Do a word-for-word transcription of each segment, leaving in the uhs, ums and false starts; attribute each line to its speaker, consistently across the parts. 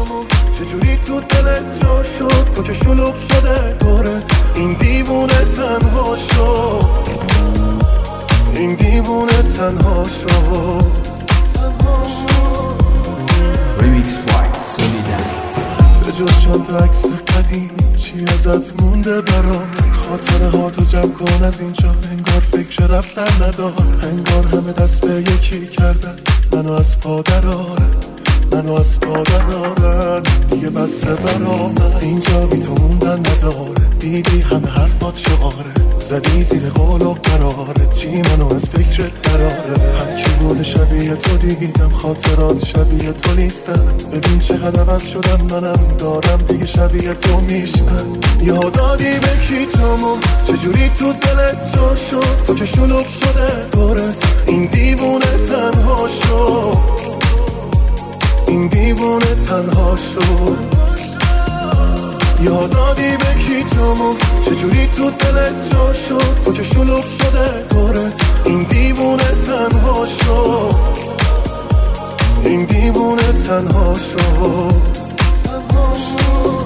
Speaker 1: جامون چجوری تو دلت جا شد، تو که شلوغ شده دورت، این دیوونه تنها شد، این دیوونه تنها شد.
Speaker 2: Remix by Solidance.
Speaker 1: به جز چند تا عکس قدیمی چی ازت مونده برام؟ خاطره ها تو جمع کن از اینجا، انگار فکر رفتن ندار، انگار همه دست به یکی کردن منو از پا درارن، منو از پا درارن دیگه بسه برام، اینجا بی تو موندن نداره، دیدی همه حرفات شعاره، زدی زیر قول و قراره، چی منو از فکرت دراره، هم کی بود شبیه تو دیدم، خاطرات شبیه تو نیستن، ببین چقدر عوض شدم منم دارم دیگه شبیه تو میشن، یادادی به کی جامون چجوری تو دلت جا شد، تو که شلوغ شده دورت، این دیوونه تنها شد، این دیوونه تنها شد. یادادی به کی جامون چجوری تو دلت جا شد، تو که شلوغ شده دورت، این دیوونه تنها شد، این دیوونه تنها شد، تنها شد.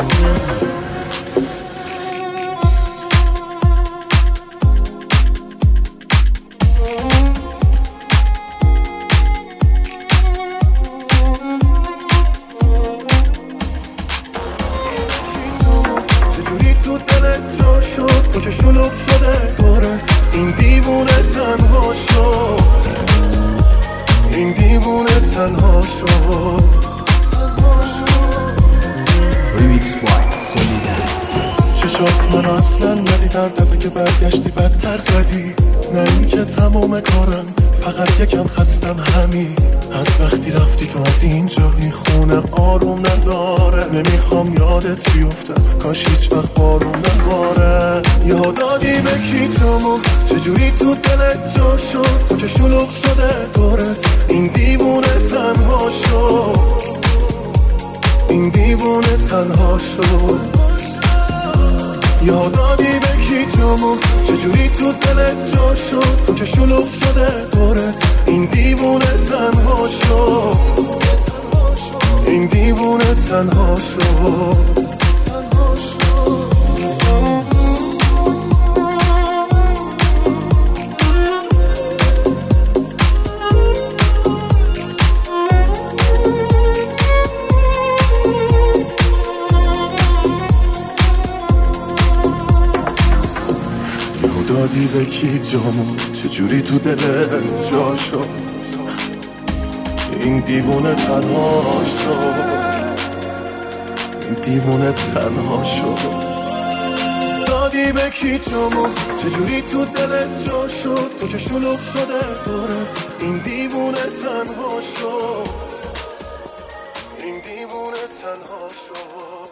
Speaker 1: تو دلت جا شد، تو که شلوغ شده دورت، این دیوونه تنها شد، این دیوونه تنها شد.
Speaker 2: Remix by Solidance.
Speaker 1: چشات من اصلا ندید، هر دفعه که برگشتی بدتر زدی، نه این که تمام کارم فقط یکم خستم همین، از وقتی رفتی تو از اینجا این خونه آروم نداره، نمیخوام یادت بیفتم کاش هیچ وقت بارون نباره، یادادی به کی جامون چجوری تو دلت جا شد، تو که شلوغ شده دورت، این دیوونه تنها شد، این دیوونه تنها شد. یادادی به کی جامون چجوری تو دلت جا شد، تو که شلوغ شده دورت، این دیوونه تنها شد، این دیوونه تنها شد. دادی به کی جامون چجوری تو دلت جا شد، این دیوونه تنها شد، این دیوونه تنها شد. دادی به کی جامون چجوری تو دلت جا شد، تو که شلوغ شده دورت، این دیوونه تنها شد، این دیوونه تنها شد.